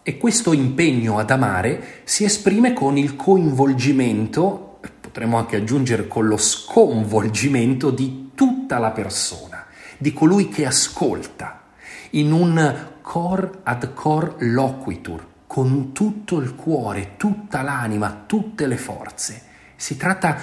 E questo impegno ad amare si esprime con il coinvolgimento, potremmo anche aggiungere con lo sconvolgimento di tutta la persona, di colui che ascolta, in un cor ad cor loquitur, con tutto il cuore, tutta l'anima, tutte le forze. Si tratta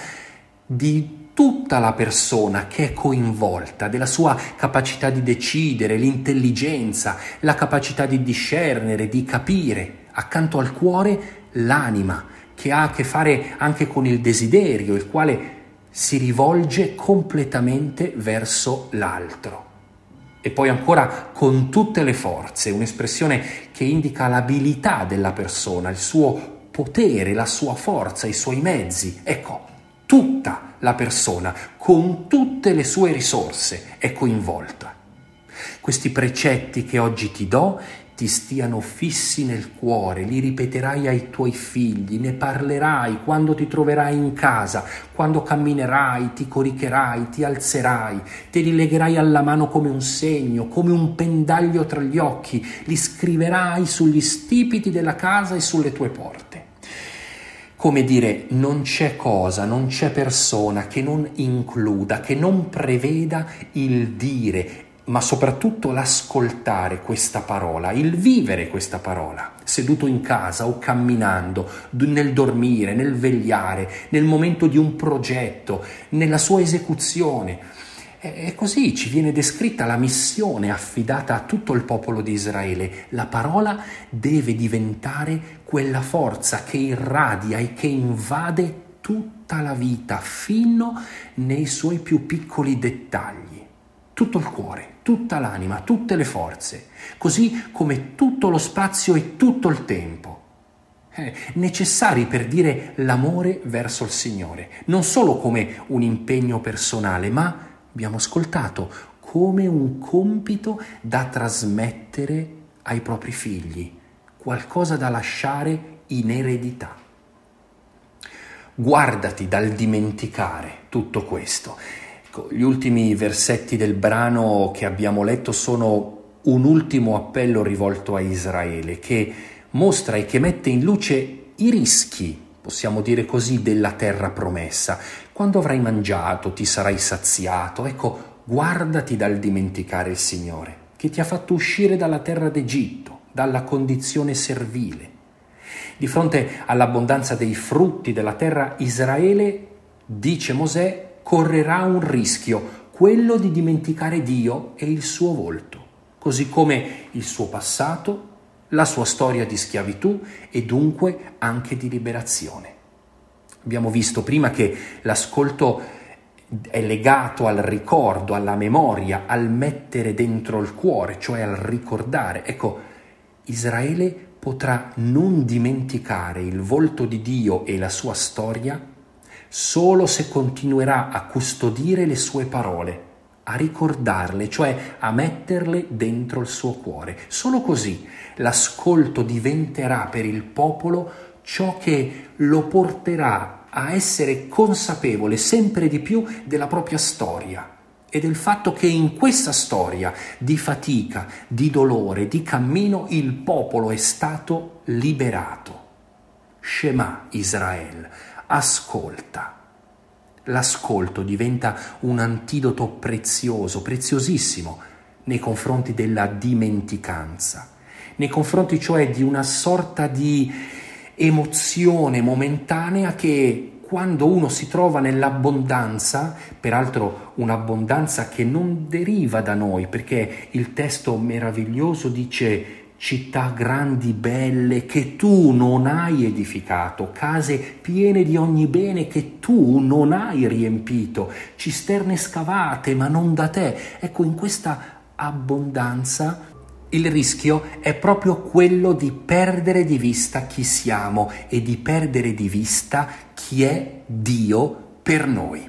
di tutta la persona che è coinvolta, della sua capacità di decidere, l'intelligenza, la capacità di discernere, di capire. Accanto al cuore l'anima, che ha a che fare anche con il desiderio, il quale si rivolge completamente verso l'altro. E poi ancora con tutte le forze, un'espressione che indica l'abilità della persona, il suo potere, la sua forza, i suoi mezzi. Ecco, tutta la persona, con tutte le sue risorse, è coinvolta. Questi precetti che oggi ti do ti stiano fissi nel cuore, li ripeterai ai tuoi figli, ne parlerai quando ti troverai in casa, quando camminerai, ti coricherai, ti alzerai, te li legherai alla mano come un segno, come un pendaglio tra gli occhi, li scriverai sugli stipiti della casa e sulle tue porte. Come dire, non c'è cosa, non c'è persona che non includa, che non preveda il dire, ma soprattutto l'ascoltare questa parola, il vivere questa parola, seduto in casa o camminando, nel dormire, nel vegliare, nel momento di un progetto, nella sua esecuzione. E così ci viene descritta la missione affidata a tutto il popolo di Israele. La parola deve diventare quella forza che irradia e che invade tutta la vita, fino nei suoi più piccoli dettagli. Tutto il cuore, tutta l'anima, tutte le forze, così come tutto lo spazio e tutto il tempo. Necessari per dire l'amore verso il Signore, non solo come un impegno personale, ma abbiamo ascoltato come un compito da trasmettere ai propri figli, qualcosa da lasciare in eredità. Guardati dal dimenticare tutto questo. Gli ultimi versetti del brano che abbiamo letto sono un ultimo appello rivolto a Israele, che mostra e che mette in luce i rischi, possiamo dire così, della terra promessa. Quando avrai mangiato, ti sarai saziato. Ecco, guardati dal dimenticare il Signore, che ti ha fatto uscire dalla terra d'Egitto, dalla condizione servile. Di fronte all'abbondanza dei frutti della terra, Israele, dice Mosè, correrà un rischio, quello di dimenticare Dio e il suo volto, così come il suo passato, la sua storia di schiavitù e dunque anche di liberazione. Abbiamo visto prima che l'ascolto è legato al ricordo, alla memoria, al mettere dentro il cuore, cioè al ricordare. Ecco, Israele potrà non dimenticare il volto di Dio e la sua storia solo se continuerà a custodire le sue parole, a ricordarle, cioè a metterle dentro il suo cuore. Solo così l'ascolto diventerà per il popolo ciò che lo porterà a essere consapevole sempre di più della propria storia e del fatto che in questa storia di fatica, di dolore, di cammino, il popolo è stato liberato. Shema Israel. Ascolta. L'ascolto diventa un antidoto prezioso, preziosissimo nei confronti della dimenticanza, nei confronti cioè di una sorta di emozione momentanea che quando uno si trova nell'abbondanza, peraltro un'abbondanza che non deriva da noi, perché il testo meraviglioso dice città grandi, belle, che tu non hai edificato, case piene di ogni bene che tu non hai riempito, cisterne scavate ma non da te. Ecco, in questa abbondanza il rischio è proprio quello di perdere di vista chi siamo e di perdere di vista chi è Dio per noi.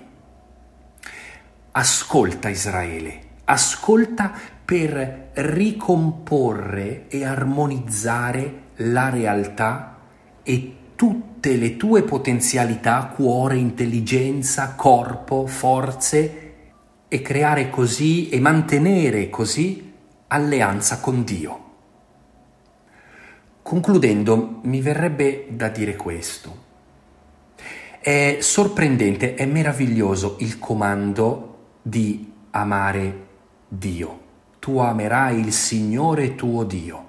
Ascolta Israele, ascolta per ricomporre e armonizzare la realtà e tutte le tue potenzialità, cuore, intelligenza, corpo, forze, e creare così e mantenere così alleanza con Dio. Concludendo, mi verrebbe da dire questo. È sorprendente, è meraviglioso il comando di amare Dio. Tu amerai il Signore tuo Dio.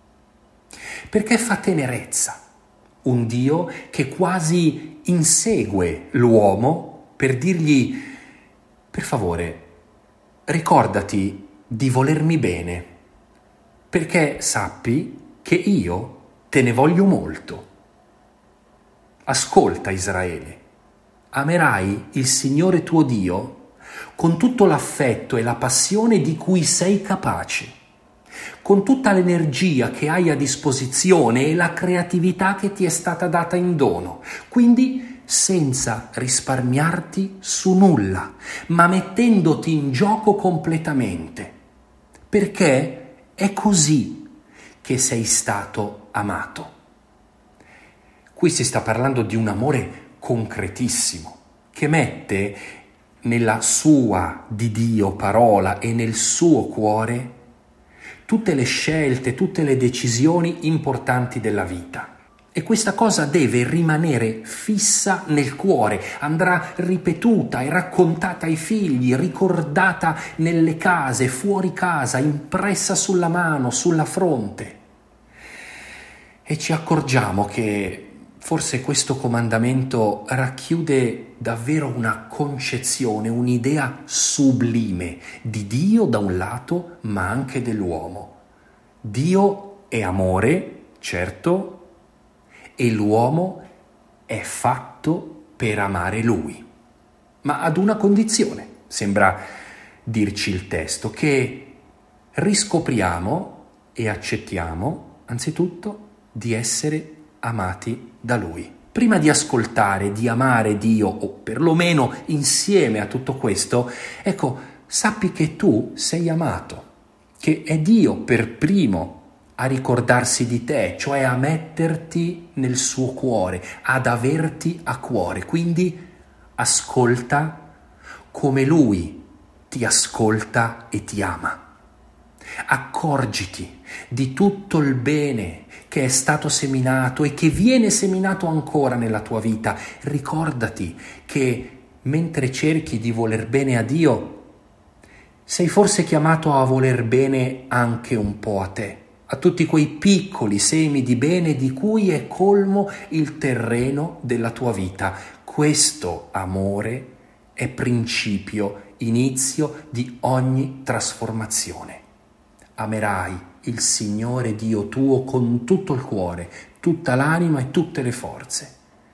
Perché fa tenerezza. Un Dio che quasi insegue l'uomo per dirgli: per favore, ricordati di volermi bene, perché sappi che io te ne voglio molto. Ascolta, Israele, amerai il Signore tuo Dio con tutto l'affetto e la passione di cui sei capace, con tutta l'energia che hai a disposizione e la creatività che ti è stata data in dono, quindi senza risparmiarti su nulla, ma mettendoti in gioco completamente, perché è così che sei stato amato. Qui si sta parlando di un amore concretissimo, che mette nella sua di Dio parola e nel suo cuore tutte le scelte, tutte le decisioni importanti della vita. E questa cosa deve rimanere fissa nel cuore, andrà ripetuta e raccontata ai figli, ricordata nelle case, fuori casa, impressa sulla mano, sulla fronte. E ci accorgiamo che forse questo comandamento racchiude davvero una concezione, un'idea sublime di Dio da un lato, ma anche dell'uomo. Dio è amore, certo, e l'uomo è fatto per amare Lui. Ma ad una condizione, sembra dirci il testo, che riscopriamo e accettiamo, anzitutto, di essere amati da Lui. Prima di ascoltare, di amare Dio, o perlomeno insieme a tutto questo, ecco, sappi che tu sei amato, che è Dio per primo a ricordarsi di te, cioè a metterti nel suo cuore, ad averti a cuore. Quindi ascolta come Lui ti ascolta e ti ama. Accorgiti di tutto il bene che è stato seminato e che viene seminato ancora nella tua vita. Ricordati che mentre cerchi di voler bene a Dio, sei forse chiamato a voler bene anche un po' a te, a tutti quei piccoli semi di bene di cui è colmo il terreno della tua vita. Questo amore è principio, inizio di ogni trasformazione. Amerai il Signore Dio tuo con tutto il cuore, tutta l'anima e tutte le forze.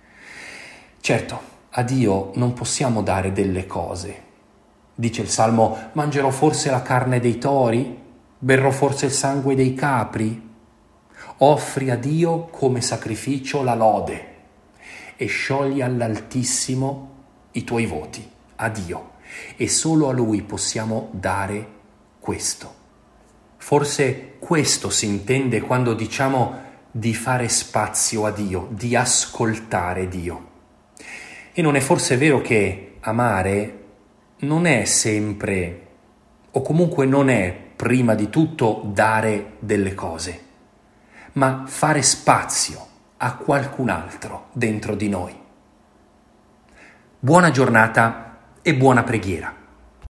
Certo, a Dio non possiamo dare delle cose. Dice il Salmo: mangerò forse la carne dei tori? Berrò forse il sangue dei capri? Offri a Dio come sacrificio la lode e sciogli all'Altissimo i tuoi voti, a Dio. E solo a Lui possiamo dare questo. Forse questo si intende quando diciamo di fare spazio a Dio, di ascoltare Dio. E non è forse vero che amare non è sempre, o comunque non è prima di tutto dare delle cose, ma fare spazio a qualcun altro dentro di noi. Buona giornata e buona preghiera.